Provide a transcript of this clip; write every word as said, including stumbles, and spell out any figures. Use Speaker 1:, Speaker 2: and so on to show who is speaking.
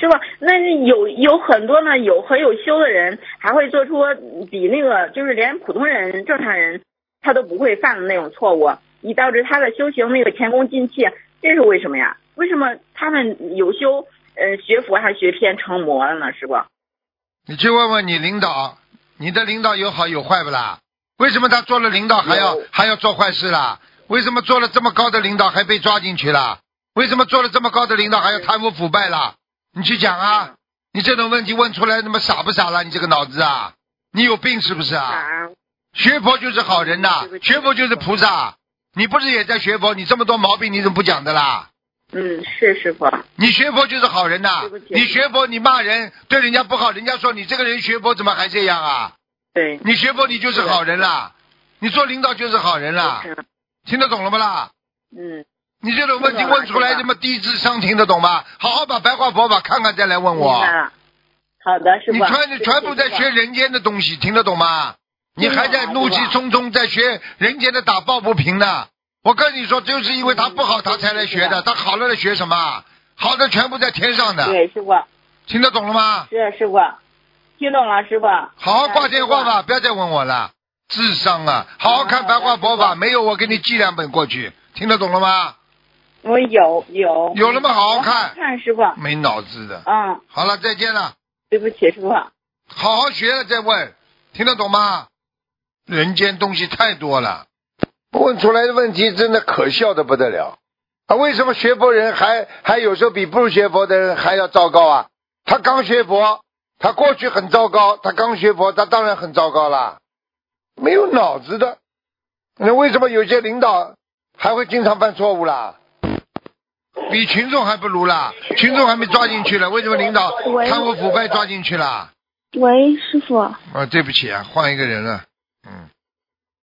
Speaker 1: 师傅，那是有有很多呢，有很有修的人，还会做出比那个就是连普通人、正常人他都不会犯的那种错误，以导致他的修行那个前功尽弃，这是为什么呀？为什么他们有修，呃，学佛还学偏成魔了呢？师傅，
Speaker 2: 你去问问你领导，你的领导有好有坏不啦？为什么他做了领导还要还要做坏事啦？为什么做了这么高的领导还被抓进去了？为什么做了这么高的领导还要贪污腐败了？你去讲啊！你这种问题问出来，那么傻不傻了？你这个脑子啊，你有病是不是啊？学佛就是好人呐，学佛就是菩萨。你不是也在学佛？你这么多毛病你怎么不讲的啦？
Speaker 1: 嗯，是师傅。
Speaker 2: 你学佛就是好人呐，你学佛你骂人对人家不好，人家说你这个人学佛怎么还这样啊？
Speaker 1: 对。
Speaker 2: 你学佛你就是好人啦，你做领导就是好人啦，听得懂了不啦？
Speaker 1: 嗯。
Speaker 2: 你这种问题问出来这么低智商，听得懂吗？好好把白话佛法看看再来问我。
Speaker 1: 好的，师傅。
Speaker 2: 你全全部在学人间的东西，听得懂吗？你还在怒气冲冲在学人间的打抱不平呢。我跟你说，就是因为他不好他才来学的，他好了来学什么？好的全部在天上的。
Speaker 1: 对，师傅。
Speaker 2: 听得懂了吗？
Speaker 1: 是师傅，听懂了，师傅。
Speaker 2: 好好挂电话吧，不要再问我了。智商啊，好好看白话佛法，没有我给你寄两本过去，听得懂了吗？
Speaker 1: 我有有
Speaker 2: 有了吗？好好看，
Speaker 1: 看师傅，
Speaker 2: 没脑子的。
Speaker 1: 嗯，
Speaker 2: 好了，再见了。
Speaker 1: 对不起，师傅。
Speaker 2: 好好学了再问，听得懂吗？人间东西太多了，问出来的问题真的可笑的不得了。啊，为什么学佛人还还有时候比不学佛的人还要糟糕啊？他刚学佛，他过去很糟糕，他刚学佛，他当然很糟糕了。没有脑子的，那为什么有些领导还会经常犯错误啦？比群众还不如啦，群众还没抓进去了，为什么领导贪污腐败抓进去了？
Speaker 3: 喂，师傅。
Speaker 2: 啊，对不起啊，换一个人了。